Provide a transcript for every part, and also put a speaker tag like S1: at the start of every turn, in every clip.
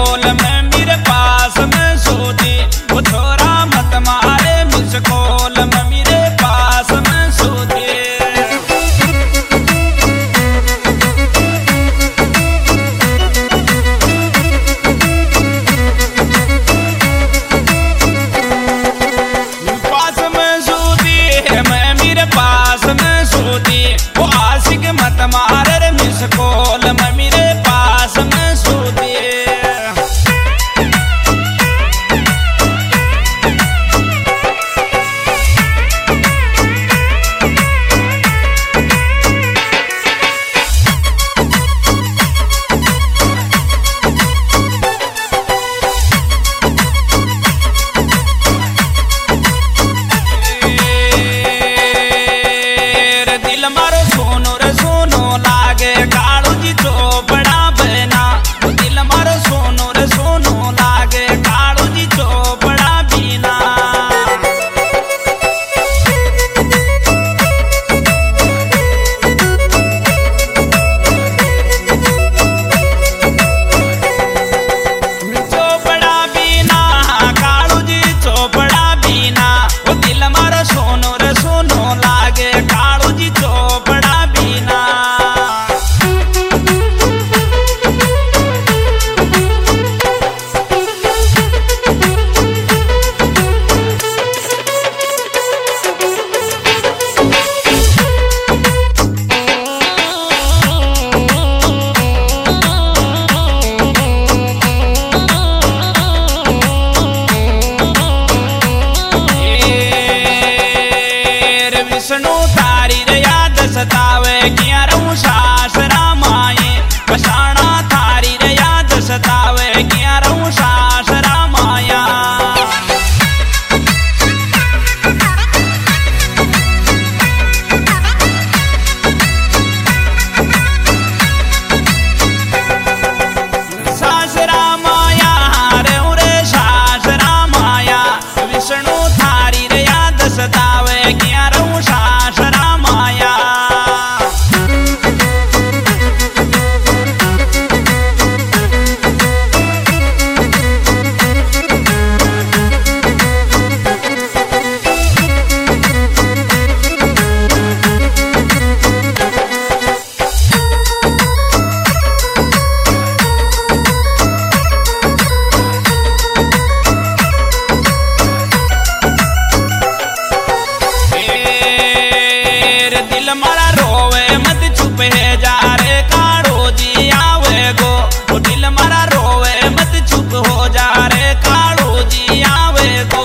S1: Call में मेरे पास में सोती, वो छोरा मत मारे मिस कॉल में मेरे पास में सोती। पास में सोती है मैं मेरे पास में सोती, वो आशिक मत मारे रे मिस कॉल में मेरे पास में सोती। दिल मारो सोनो रे सोनो लागे कालू जी चोपड़ा बना, दिल मारो सोनो रे सोनो लागे कालू जी चोपड़ा बिना। चोपड़ा बिना कालू जी चोपड़ा बिना, वो दिल मारो सोनो रे सोनो लागे कालू जी चोपड़ा बिना। विष्णु तारी रे याद सतावे किया रहूं सास रामाए, बसाना थारी रे याद सतावे किया रहूं सास रामाया। सास रामाया रे उरे सास रामाया, विष्णु थारी रे याद सतावे किया रहूं सास रामाया। दिल मारा रोवे मत चुप है जा रे काड़ो जी आवे गो, वो दिल मारा रोवे मत चुप हो जा रे काड़ो जी आवे गो।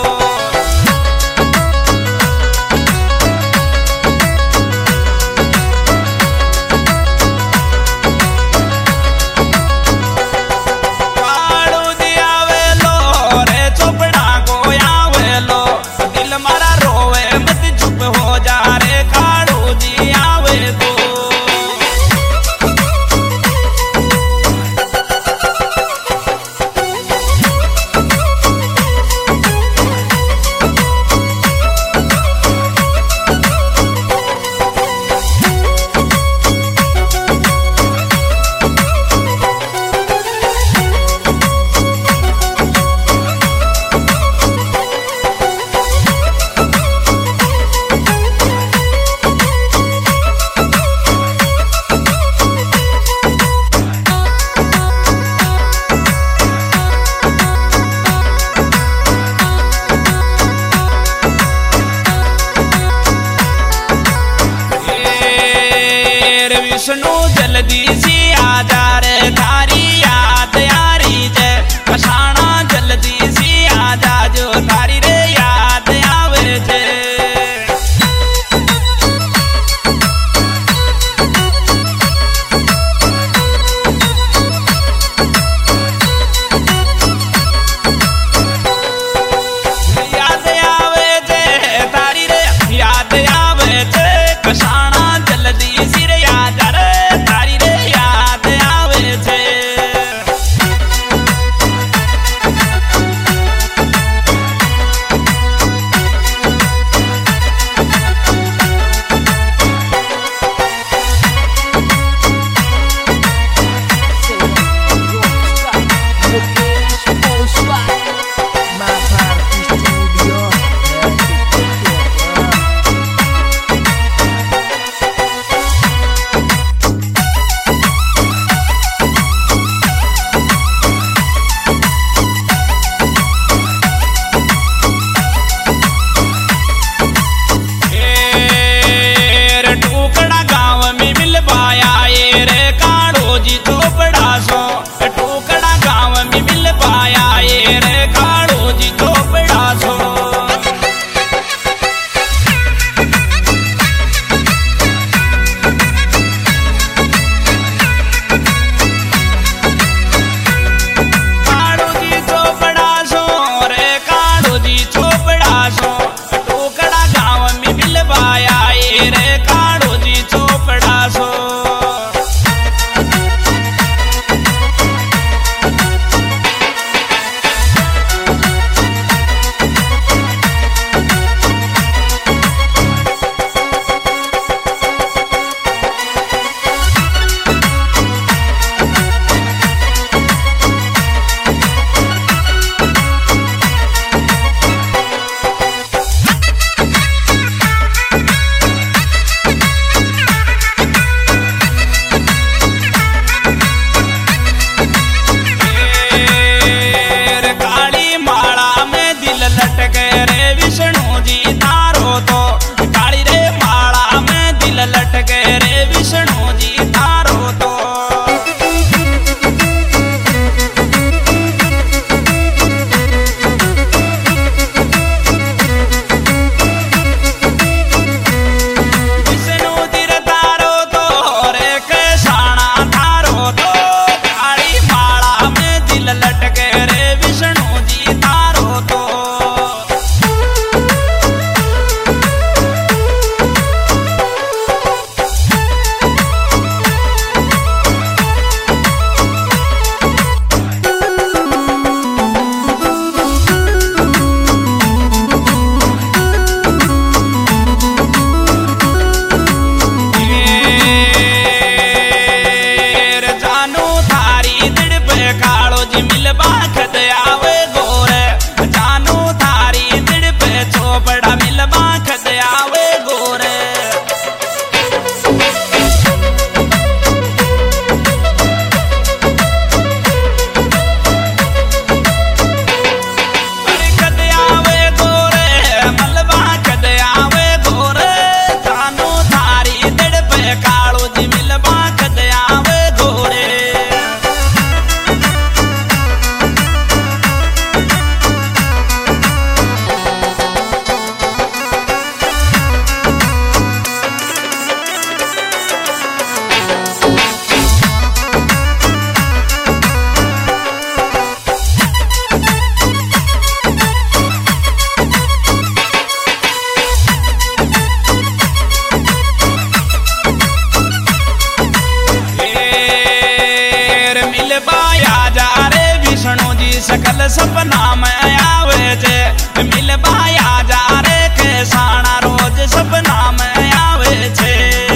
S1: काड़ो जी आवे लो रे चोपड़ा को आवे लो, दिल मारा रोवे मत चुप हो जा रे काड़ो जी आवे गो। विष्णु जल्दी सी आ जा रे थारी याद यारी जय, बसाना जल्दी सी आ जा जो थारी रे याद आवे जय। याद आवे जय थारी रे याद आवे जय, बसाना जल्दी सी रे याद रे थारी रे याद आवे जय। जी सकल सपना में आवे जे मिल बाया जा रे के साना रोज सपना में आवे छे।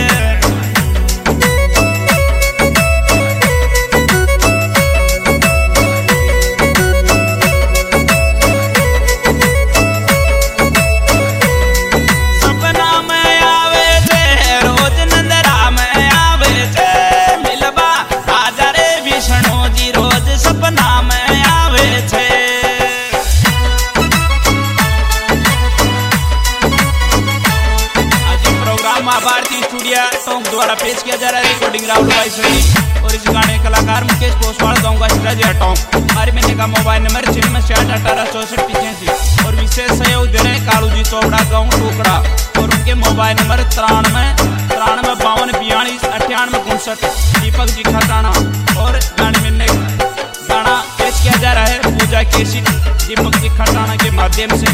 S1: भारतीय स्टूडियो टोंक द्वारा पेश किया जा रहा है। रिकॉर्डिंग राहुल भाई सोनी और इस गाने के कलाकार मुकेश पोसवाल गाँव का स्टूडियो टोंक। हमारे महीने का मोबाइल नंबर 96681864 और विशेष सहयोग दे रहे हैं कालू जी चौबड़ा गाँव टोकड़ा और उनके मोबाइल नंबर 93 52 42 98 59 दीपक जी खटाना। और गाने में गाना पेश किया जा रहा है पूजा केसी दीपक जी खटाना के माध्यम से।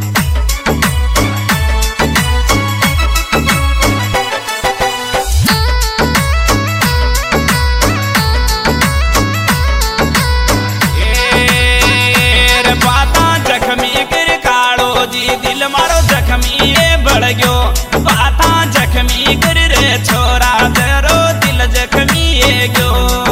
S1: दिल मारो जख्मी ये बढ़ गयो बाता जख्मी कर रे छोरा तेरो दिल जख्मी ये गयो।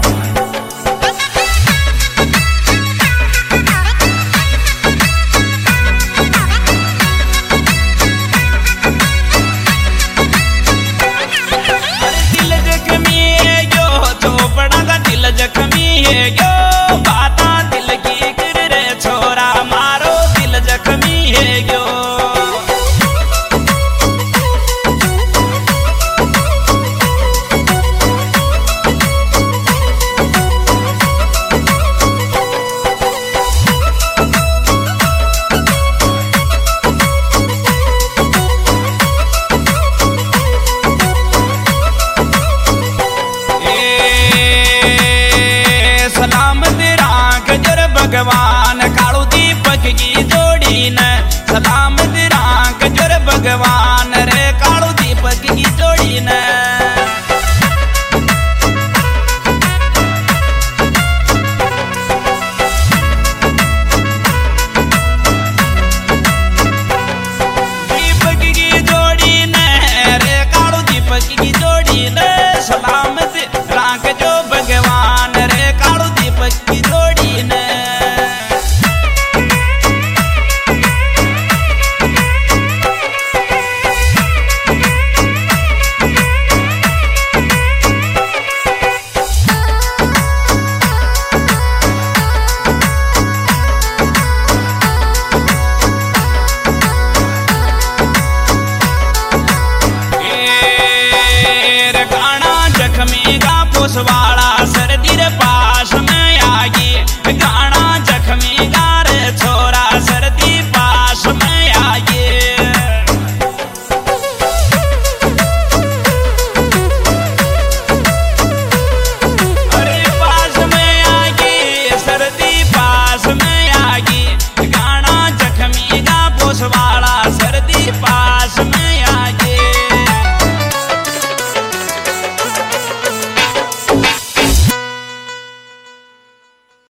S1: दिल जख्मी ये गयो चोपड़ा का दिल जख्मी ये गयो बाता दिल की कर रे छोरा मारो दिल जख्मी ये गयो। सलाम तेरा गजर भगवान